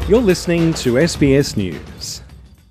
You're listening to SBS News.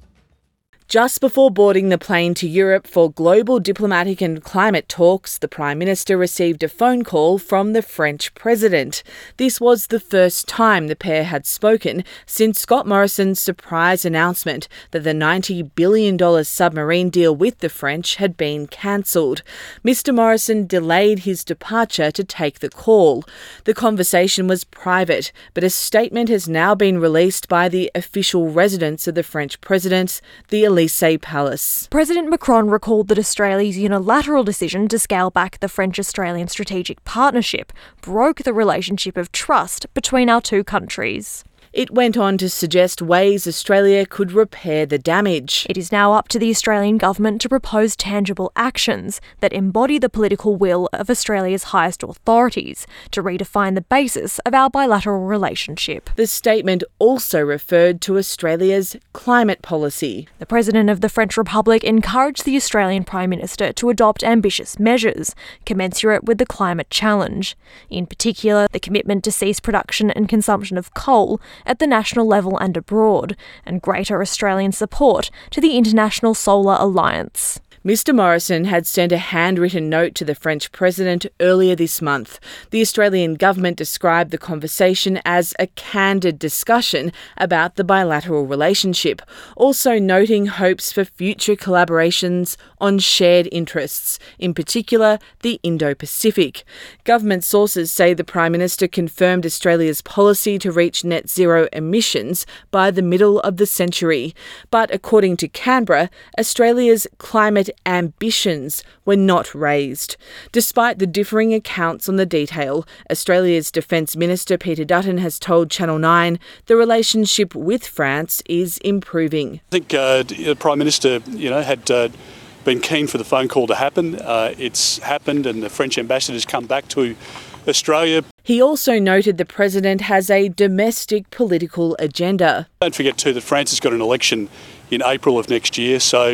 Just before boarding the plane to Europe for global diplomatic and climate talks, the Prime Minister received a phone call from the French President. This was the first time the pair had spoken since Scott Morrison's surprise announcement that the $90 billion submarine deal with the French had been cancelled. Mr Morrison delayed his departure to take the call. The conversation was private, but a statement has now been released by the official residence of the French President, the Elysee Palace. President Macron recalled that Australia's unilateral decision to scale back the French-Australian strategic partnership broke the relationship of trust between our two countries. It went on to suggest ways Australia could repair the damage. It is now up to the Australian government to propose tangible actions that embody the political will of Australia's highest authorities to redefine the basis of our bilateral relationship. The statement also referred to Australia's climate policy. The President of the French Republic encouraged the Australian Prime Minister to adopt ambitious measures commensurate with the climate challenge. In particular, the commitment to cease production and consumption of coal at the national level and abroad, and greater Australian support to the International Solar Alliance. Mr Morrison had sent a handwritten note to the French President earlier this month. The Australian government described the conversation as a candid discussion about the bilateral relationship, also noting hopes for future collaborations on shared interests, in particular the Indo-Pacific. Government sources say the Prime Minister confirmed Australia's policy to reach net zero emissions by the middle of the century. But according to Canberra, Australia's climate ambitions were not raised. Despite the differing accounts on the detail, Australia's Defence Minister Peter Dutton has told Channel 9 the relationship with France is improving. I think the Prime Minister, had been keen for the phone call to happen. It's happened, and the French ambassador's come back to Australia. He also noted the President has a domestic political agenda. Don't forget too that France has got an election in April of next year, so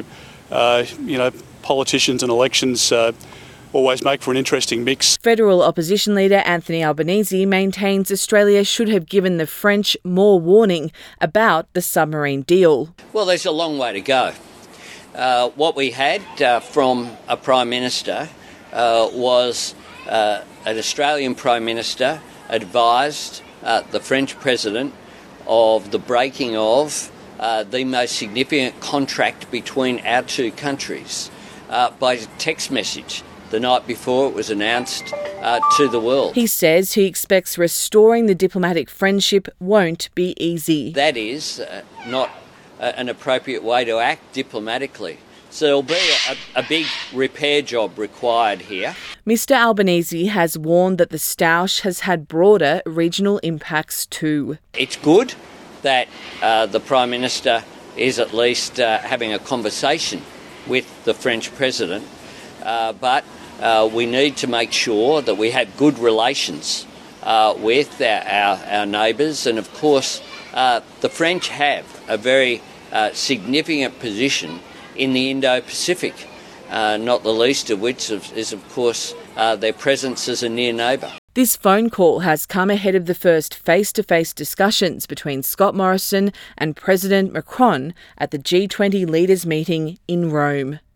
politicians and elections always make for an interesting mix. Federal opposition leader Anthony Albanese maintains Australia should have given the French more warning about the submarine deal. Well, there's a long way to go. What we had from a Prime Minister was an Australian Prime Minister advised the French President of the breaking of the most significant contract between our two countries by text message the night before it was announced to the world. He says he expects restoring the diplomatic friendship won't be easy. That is not an appropriate way to act diplomatically. So there'll be a big repair job required here. Mr Albanese has warned that the stoush has had broader regional impacts too. It's good that the Prime Minister is at least having a conversation with the French President, but we need to make sure that we have good relations with our neighbours, and of course the French have a very significant position in the Indo-Pacific, not the least of which is of course their presence as a near neighbour. This phone call has come ahead of the first face-to-face discussions between Scott Morrison and President Macron at the G20 leaders meeting in Rome.